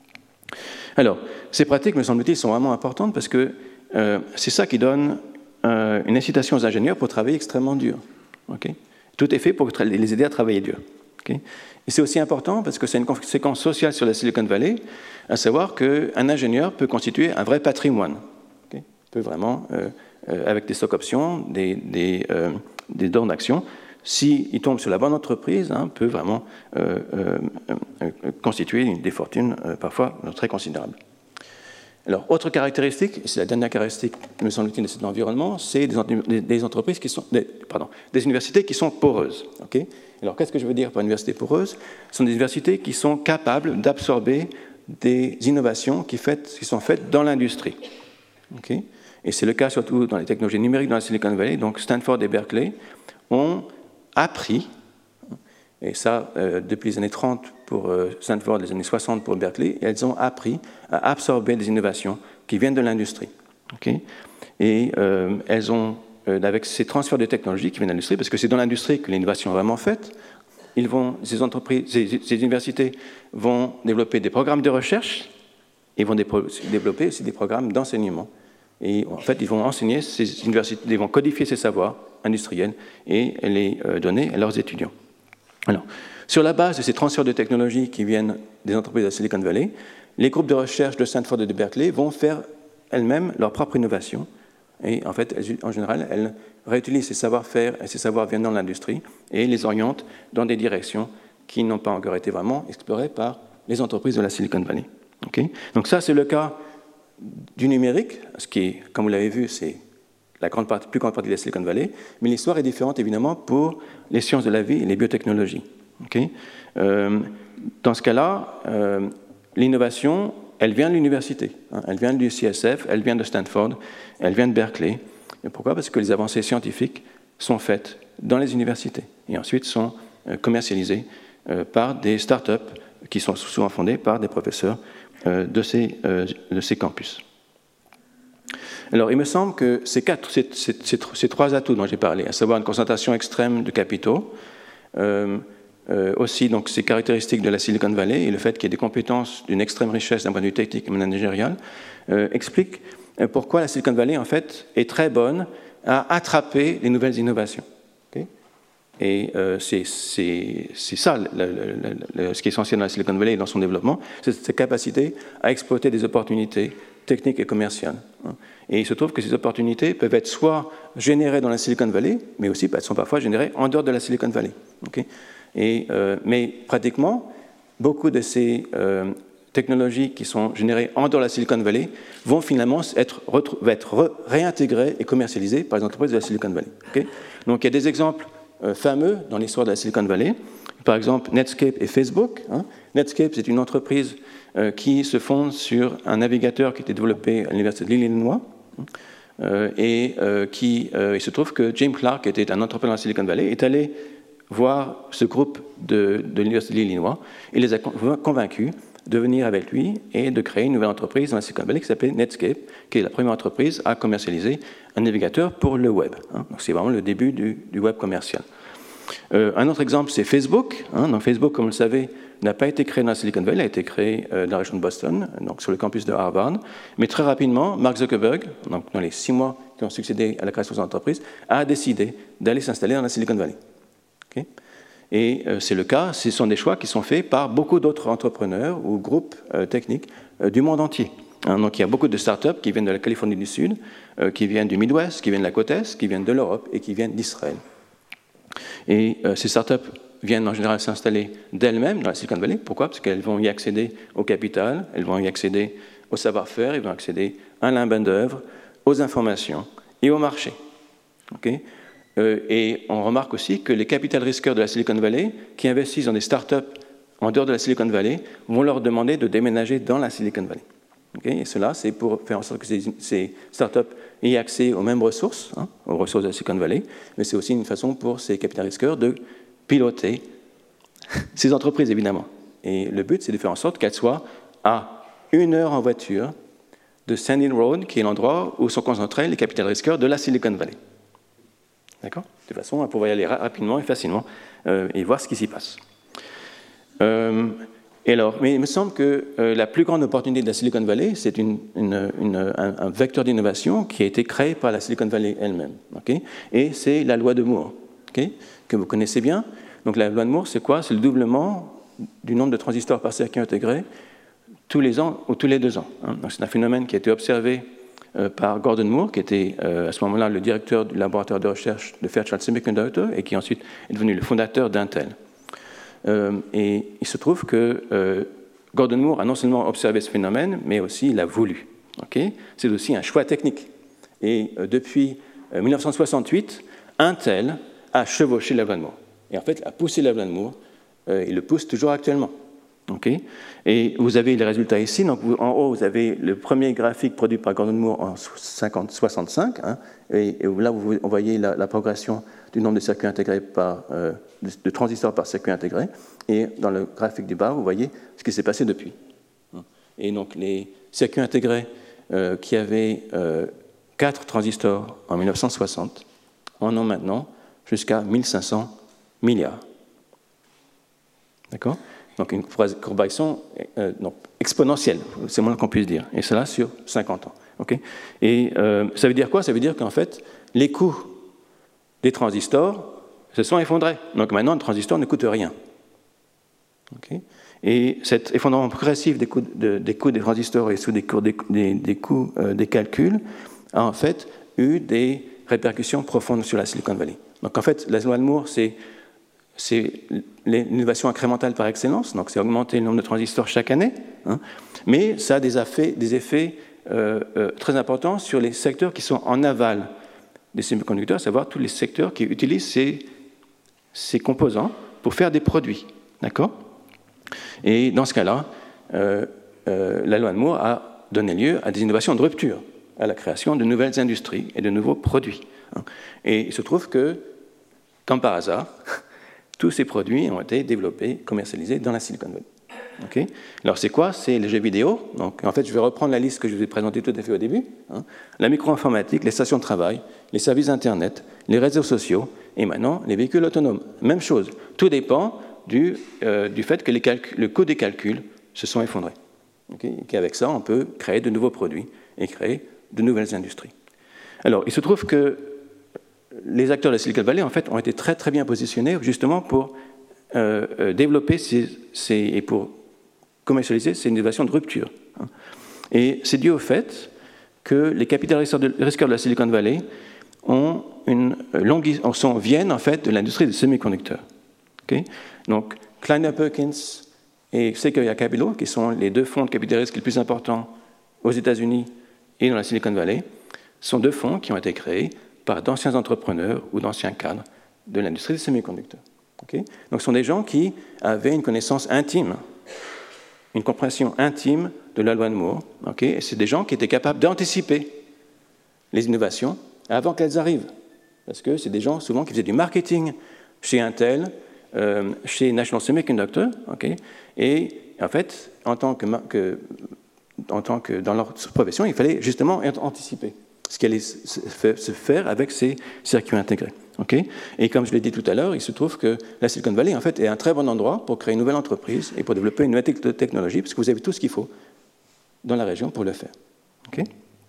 Alors, ces pratiques, me semble-t-il, sont vraiment importantes parce que euh, c'est ça qui donne euh, une incitation aux ingénieurs pour travailler extrêmement dur. Okay? Tout est fait pour les aider à travailler dur. Okay? Et c'est aussi important parce que c'est une conséquence sociale sur la Silicon Valley, à savoir qu'un ingénieur peut constituer un vrai patrimoine. Okay? Il peut vraiment, euh, euh, avec des stock options, des, des, euh, des dons d'action, s'il tombe sur la bonne entreprise, hein, peut vraiment euh, euh, euh, constituer une, des fortunes euh, parfois très considérables. Alors, autre caractéristique, et c'est la dernière caractéristique, me semble-t-il, de cet environnement, c'est des, des entreprises qui sont, des, pardon, des universités qui sont poreuses. Okay? Alors, qu'est-ce que je veux dire par université poreuse? Ce sont des universités qui sont capables d'absorber des innovations qui, fait, qui sont faites dans l'industrie. Okay? Et c'est le cas surtout dans les technologies numériques dans la Silicon Valley. Donc, Stanford et Berkeley ont appris, et ça euh, depuis les années trente pour euh, Stanford, les années soixante pour Berkeley, et elles ont appris à absorber des innovations qui viennent de l'industrie. Okay? Et euh, elles ont, euh, avec ces transferts de technologies qui viennent de l'industrie, parce que c'est dans l'industrie que l'innovation est vraiment faite, ils vont, ces, entreprises, ces, ces universités vont développer des programmes de recherche et vont développer aussi des programmes d'enseignement. Et en fait, ils vont enseigner ces universités, ils vont codifier ces savoirs industriels et les euh, donner à leurs étudiants. Alors, sur la base de ces transferts de technologies qui viennent des entreprises de la Silicon Valley, les groupes de recherche de Stanford et de Berkeley vont faire elles-mêmes leur propre innovation. Et en fait, elles, en général, elles réutilisent ces savoir-faire et ces savoirs viennent dans l'industrie et les orientent dans des directions qui n'ont pas encore été vraiment explorées par les entreprises de la Silicon Valley. Okay? Donc ça, c'est le cas du numérique, ce qui est, comme vous l'avez vu, c'est la grande partie, plus grande partie de la Silicon Valley, mais l'histoire est différente évidemment pour les sciences de la vie et les biotechnologies. Okay? Euh, dans ce cas-là, euh, l'innovation, elle vient de l'université, hein, elle vient du C S F, elle vient de Stanford, elle vient de Berkeley. Et pourquoi? Parce que les avancées scientifiques sont faites dans les universités et ensuite sont euh, commercialisées euh, par des start-up qui sont souvent fondées par des professeurs euh, de, ces, euh, de ces campus. Alors, il me semble que ces, quatre, ces, ces, ces, ces trois atouts dont j'ai parlé, à savoir une concentration extrême de capitaux, euh, euh, aussi donc, ces caractéristiques de la Silicon Valley et le fait qu'il y ait des compétences d'une extrême richesse d'un point de vue technique et managérial, euh, expliquent pourquoi la Silicon Valley, en fait, est très bonne à attraper les nouvelles innovations. Okay? Et euh, c'est ça le, le, le, ce qui est essentiel dans la Silicon Valley et dans son développement, c'est cette capacité à exploiter des opportunités techniques et commerciales. Et il se trouve que ces opportunités peuvent être soit générées dans la Silicon Valley, mais aussi elles sont parfois générées en dehors de la Silicon Valley. Okay? Et, euh, mais pratiquement, beaucoup de ces euh, technologies qui sont générées en dehors de la Silicon Valley vont finalement être, être réintégrées et commercialisées par les entreprises de la Silicon Valley. Okay? Donc il y a des exemples euh, fameux dans l'histoire de la Silicon Valley. Par exemple, Netscape et Facebook. Hein. Netscape, c'est une entreprise euh, qui se fonde sur un navigateur qui a été développé à l'Université de l'Illinois. Euh, et euh, qui, euh, il se trouve que Jim Clark, qui était un entrepreneur à Silicon Valley, est allé voir ce groupe de, de l'Université de l'Illinois et les a convaincus de venir avec lui et de créer une nouvelle entreprise dans la Silicon Valley qui s'appelle Netscape, qui est la première entreprise à commercialiser un navigateur pour le web. Hein. Donc c'est vraiment le début du, du web commercial. Euh, un autre exemple, c'est Facebook. Hein. Donc Facebook, comme vous le savez, n'a pas été créé dans la Silicon Valley, a été créé euh, dans la région de Boston, donc sur le campus de Harvard. Mais très rapidement, Mark Zuckerberg, donc dans les six mois qui ont succédé à la création de son entreprise, a décidé d'aller s'installer dans la Silicon Valley. Okay. Et euh, c'est le cas, ce sont des choix qui sont faits par beaucoup d'autres entrepreneurs ou groupes euh, techniques euh, du monde entier. Hein, donc il y a beaucoup de startups qui viennent de la Californie du Sud, euh, qui viennent du Midwest, qui viennent de la côte Est, qui viennent de l'Europe et qui viennent d'Israël. Et euh, ces startups viennent en général s'installer d'elles-mêmes dans la Silicon Valley. Pourquoi? Parce qu'elles vont y accéder au capital, elles vont y accéder au savoir-faire, elles vont accéder à la main-d'œuvre, aux informations et au marché. Okay. Euh, et on remarque aussi que les capital risqueurs de la Silicon Valley, qui investissent dans des startups en dehors de la Silicon Valley, vont leur demander de déménager dans la Silicon Valley. Okay. Et cela, c'est pour faire en sorte que ces, ces startups aient accès aux mêmes ressources, hein, aux ressources de la Silicon Valley, mais c'est aussi une façon pour ces capital risqueurs de piloter ces entreprises, évidemment. Et le but, c'est de faire en sorte qu'elles soient à une heure en voiture de Sandy Road, qui est l'endroit où sont concentrés les capital risqueurs de la Silicon Valley. D'accord? De façon à pouvoir y aller rapidement et facilement euh, et voir ce qui s'y passe. Euh, et alors, mais il me semble que euh, la plus grande opportunité de la Silicon Valley, c'est une, une, une, un, un vecteur d'innovation qui a été créé par la Silicon Valley elle-même. Okay? Et c'est la loi de Moore, okay? Que vous connaissez bien. Donc la loi de Moore, c'est quoi? C'est le doublement du nombre de transistors par circuit intégré tous les ans ou tous les deux ans. Hein. Donc c'est un phénomène qui a été observé euh, par Gordon Moore, qui était euh, à ce moment-là le directeur du laboratoire de recherche de Fairchild Semiconductor et qui ensuite est devenu le fondateur d'Intel. Euh, et il se trouve que euh, Gordon Moore a non seulement observé ce phénomène, mais aussi il l'a voulu. Okay? C'est aussi un choix technique. Et euh, depuis euh, mille neuf cent soixante-huit, Intel a chevauché la loi de Moore. Et en fait, a poussé la loi de Moore, euh, il le pousse toujours actuellement. Okay. Et vous avez les résultats ici. Donc vous, en haut, vous avez le premier graphique produit par Gordon Moore en cinquante soixante-cinq. Hein, et, et là, vous voyez la, la progression du nombre de circuits intégrés par, euh, de, de transistors par circuit intégré. Et dans le graphique du bas, vous voyez ce qui s'est passé depuis. Et donc les circuits intégrés euh, qui avaient euh, quatre transistors en mille neuf cent soixante en ont maintenant jusqu'à mille cinq cents milliards. D'accord? Donc une progression euh, donc, exponentielle, c'est moins qu'on puisse dire, et cela sur cinquante ans. Okay. Et euh, ça veut dire quoi? Ça veut dire qu'en fait, les coûts des transistors se sont effondrés. Donc maintenant, un transistor ne coûte rien. Okay. Et cet effondrement progressif des coûts, de, des, coûts des transistors et sous des coûts, des, des, des, coûts euh, des calculs a en fait eu des répercussions profondes sur la Silicon Valley. Donc en fait, la loi de Moore, c'est c'est l'innovation incrémentale par excellence, donc c'est augmenter le nombre de transistors chaque année, hein, mais ça a des effets, des effets euh, euh, très importants sur les secteurs qui sont en aval des semi-conducteurs, à savoir tous les secteurs qui utilisent ces, ces composants pour faire des produits. D'accord? Et dans ce cas-là, euh, euh, la loi de Moore a donné lieu à des innovations de rupture, à la création de nouvelles industries et de nouveaux produits. Hein. Et il se trouve que, comme par hasard, tous ces produits ont été développés, commercialisés dans la Silicon Valley. Okay. Alors c'est quoi? C'est les jeux vidéo. Donc, en fait, je vais reprendre la liste que je vous ai présentée tout à fait au début. Hein. La micro-informatique, les stations de travail, les services Internet, les réseaux sociaux et maintenant les véhicules autonomes. Même chose. Tout dépend du, euh, du fait que les calculs, le coût des calculs se sont effondrés. Okay. Et qu'avec ça, on peut créer de nouveaux produits et créer de nouvelles industries. Alors, il se trouve que les acteurs de la Silicon Valley, en fait, ont été très, très bien positionnés justement pour euh, euh, développer ces, ces, et pour commercialiser ces innovations de rupture. Hein. Et c'est dû au fait que les capital risqueurs de, risqueurs de la Silicon Valley ont une longue, sont, viennent en fait de l'industrie des semi-conducteurs. Okay. Donc, Kleiner Perkins et Sequoia Capital, qui sont les deux fonds de capital risque les plus importants aux États-Unis et dans la Silicon Valley, sont deux fonds qui ont été créés par d'anciens entrepreneurs ou d'anciens cadres de l'industrie des semi-conducteurs. Okay? Donc, ce sont des gens qui avaient une connaissance intime, une compréhension intime de la loi de Moore. Okay? Et c'est des gens qui étaient capables d'anticiper les innovations avant qu'elles arrivent. Parce que c'est des gens souvent qui faisaient du marketing chez Intel, euh, chez National Semiconductor. Okay? Et en fait, en tant que, que, en tant que dans leur profession, il fallait justement anticiper ce qui allait se faire avec ces circuits intégrés. Okay? Et comme je l'ai dit tout à l'heure, il se trouve que la Silicon Valley en fait, est un très bon endroit pour créer une nouvelle entreprise et pour développer une nouvelle technologie, parce que vous avez tout ce qu'il faut dans la région pour le faire. Okay?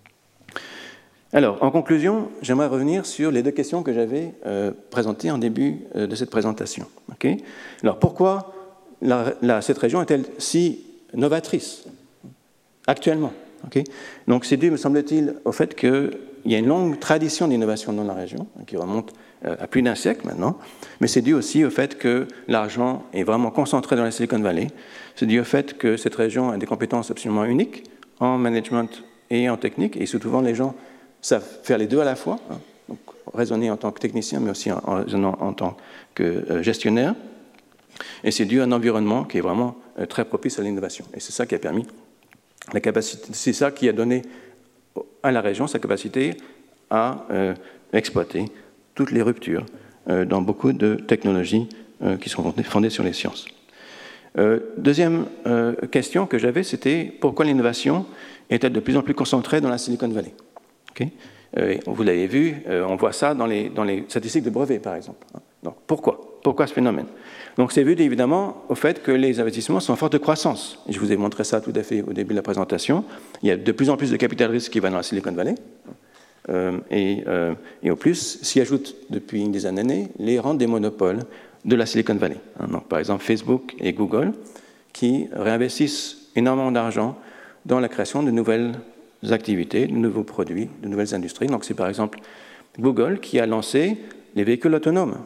Alors, en conclusion, j'aimerais revenir sur les deux questions que j'avais euh, présentées en début euh, de cette présentation. Okay? Alors, pourquoi la, la, cette région est-elle si novatrice actuellement? Okay? Donc, c'est dû, me semble-t-il, au fait qu'il y a une longue tradition d'innovation dans la région, qui remonte euh, à plus d'un siècle maintenant, mais c'est dû aussi au fait que l'argent est vraiment concentré dans la Silicon Valley. C'est dû au fait que cette région a des compétences absolument uniques en management et en technique, et souvent les gens savent faire les deux à la fois, hein, donc raisonner en tant que technicien, mais aussi en, en, en tant que euh, gestionnaire. Et c'est dû à un environnement qui est vraiment euh, très propice à l'innovation. Et c'est ça qui a permis la capacité, c'est ça qui a donné à la région sa capacité à euh, exploiter toutes les ruptures euh, dans beaucoup de technologies euh, qui sont fondées sur les sciences. Euh, deuxième euh, question que j'avais, c'était pourquoi l'innovation est-elle de plus en plus concentrée dans la Silicon Valley? Okay. Euh, vous l'avez vu, euh, on voit ça dans les, dans les statistiques de brevets, par exemple. Donc, pourquoi? Pourquoi ce phénomène? Donc, c'est vu évidemment au fait que les investissements sont en forte croissance. Et je vous ai montré ça tout à fait au début de la présentation. Il y a de plus en plus de capital risque qui va dans la Silicon Valley. Euh, et, euh, et au plus, s'y ajoutent depuis une dizaine d'années les rentes des monopoles de la Silicon Valley. Donc, par exemple, Facebook et Google qui réinvestissent énormément d'argent dans la création de nouvelles activités, de nouveaux produits, de nouvelles industries. Donc, c'est par exemple Google qui a lancé les véhicules autonomes.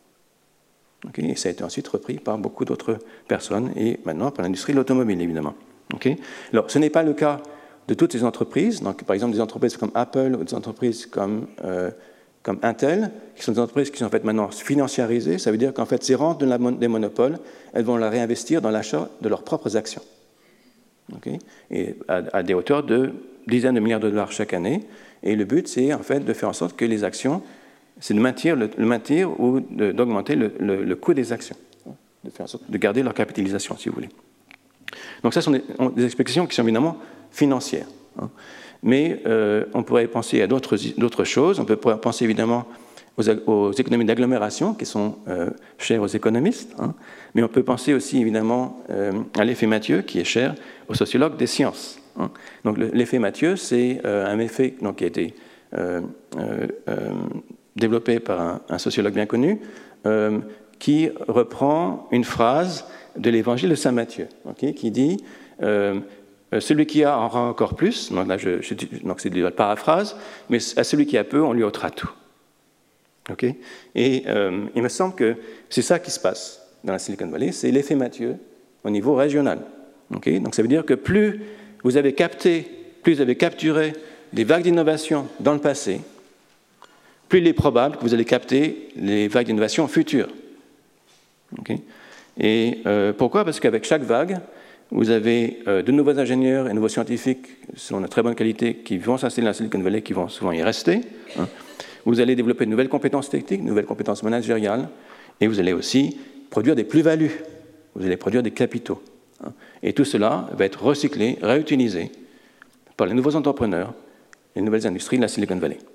Okay, et ça a été ensuite repris par beaucoup d'autres personnes et maintenant par l'industrie de l'automobile, évidemment. Okay. Alors, ce n'est pas le cas de toutes ces entreprises. Donc, par exemple, des entreprises comme Apple ou des entreprises comme, euh, comme Intel, qui sont des entreprises qui sont en fait maintenant financiarisées. Ça veut dire qu'en fait, ces rentes de la, des monopoles, elles vont la réinvestir dans l'achat de leurs propres actions. Okay, et à, à des hauteurs de dizaines de milliards de dollars chaque année. Et le but, c'est en fait de faire en sorte que les actions, c'est de maintenir, le, le maintenir ou de, d'augmenter le, le, le coût des actions, de faire en sorte de garder leur capitalisation, si vous voulez. Donc ça, ce sont des, des explications qui sont évidemment financières. Hein. Mais euh, on pourrait penser à d'autres, d'autres choses. On peut penser évidemment aux, aux économies d'agglomération qui sont euh, chères aux économistes. Hein. Mais on peut penser aussi évidemment euh, à l'effet Mathieu qui est cher aux sociologues des sciences. Hein. Donc le, l'effet Mathieu, c'est euh, un effet donc, qui a été euh, euh, euh, développé par un, un sociologue bien connu, euh, qui reprend une phrase de l'évangile de saint Matthieu, okay, qui dit euh, « Celui qui a en aura encore plus », donc là je, je, donc c'est de la paraphrase, mais à celui qui a peu, on lui ôtera tout. Okay. Et euh, il me semble que c'est ça qui se passe dans la Silicon Valley, c'est l'effet Mathieu au niveau régional. Okay. Donc ça veut dire que plus vous avez capté, plus vous avez capturé des vagues d'innovation dans le passé, plus il est probable que vous allez capter les vagues d'innovation futures. Okay. Et euh, pourquoi? Parce qu'avec chaque vague, vous avez euh, de nouveaux ingénieurs et de nouveaux scientifiques selon de très bonne qualité qui vont s'installer dans la Silicon Valley, qui vont souvent y rester. Hein. Vous allez développer de nouvelles compétences techniques, de nouvelles compétences managériales, et vous allez aussi produire des plus-values. Vous allez produire des capitaux. Hein. Et tout cela va être recyclé, réutilisé par les nouveaux entrepreneurs, les nouvelles industries de la Silicon Valley.